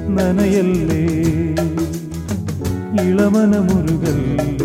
നനയല്ലേ ഇളമന മുരുകല്ലേ.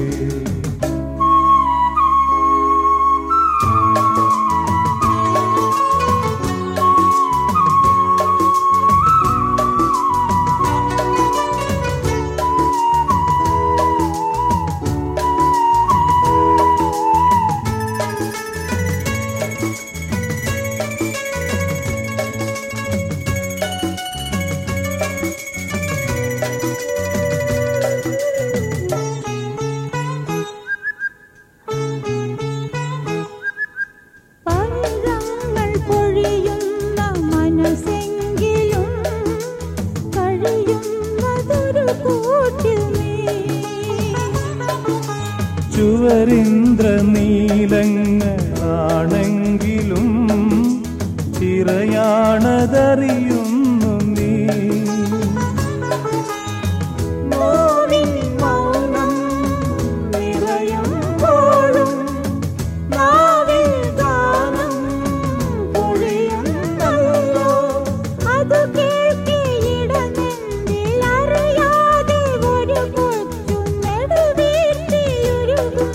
ചുവരിന്ദ്രനീലങ്ങളാണെങ്കിലും ചിറയാണതറിയുന്നു നീ. നോവിൻ മൗനം നിറയുമ്പോഴും നാവിൽ ഗാനം പൊഴിയുന്നല്ലോ. അത് കേൾക്കിയിടനെന്നിൽ അറിയാതെ ഒരു കൊച്ചു നെടുവീഴ്ത്തിയൊരുകുന്നു.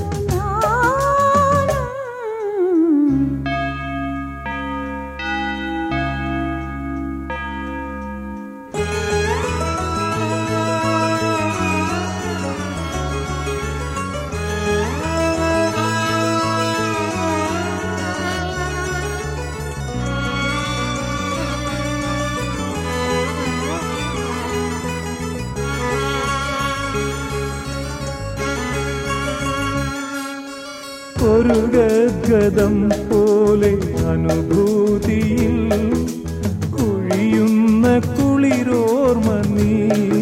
ഒരു ഗദ്ഗതം പോലെ അനുഭൂതിയിൽ കുഴിയുന്ന കുളിരോർമ നീ.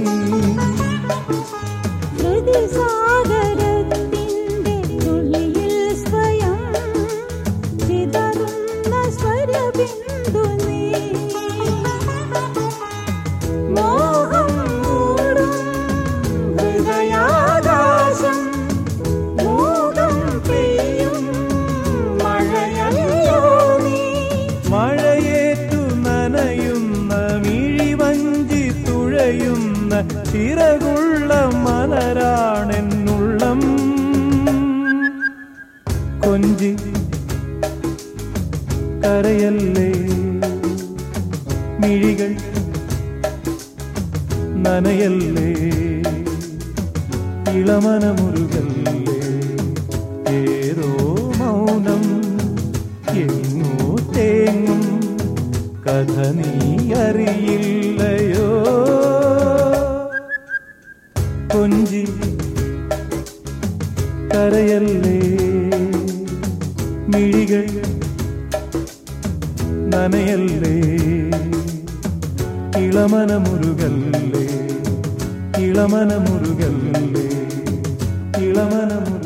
ഹൃദയസാഗരത്തിൻ്റെ തുള്ളിയിൽ സ്വയം ചിതറുന്ന സ്വരബിന്ദു നീ. മോഹം മൂടും ഹൃദയാകാശം മൂടും പെയ്യും മഴയല്ലോ നീ. മഴയേറ്റു നനയുന്ന മിഴിവഞ്ചി തുഴയുന്ന ചിറകുള്ള മലരാണെന്നുള്ളം. കൊഞ്ചി കരയല്ലേ മിഴികൾ നനയല്ലേ ഇളമന മുരുകല്ലേ. ഏതോ മൗനം എങ്ങോ തേങ്ങും കഥ നീ അറിയില്ലയോ. കൊഞ്ചി കരയല്ലേ മിഴികൾ നനയല്ലേ ഇളമന മുരുകല്ലേ ഇളമന മുരുകല്ലേ ഇളമന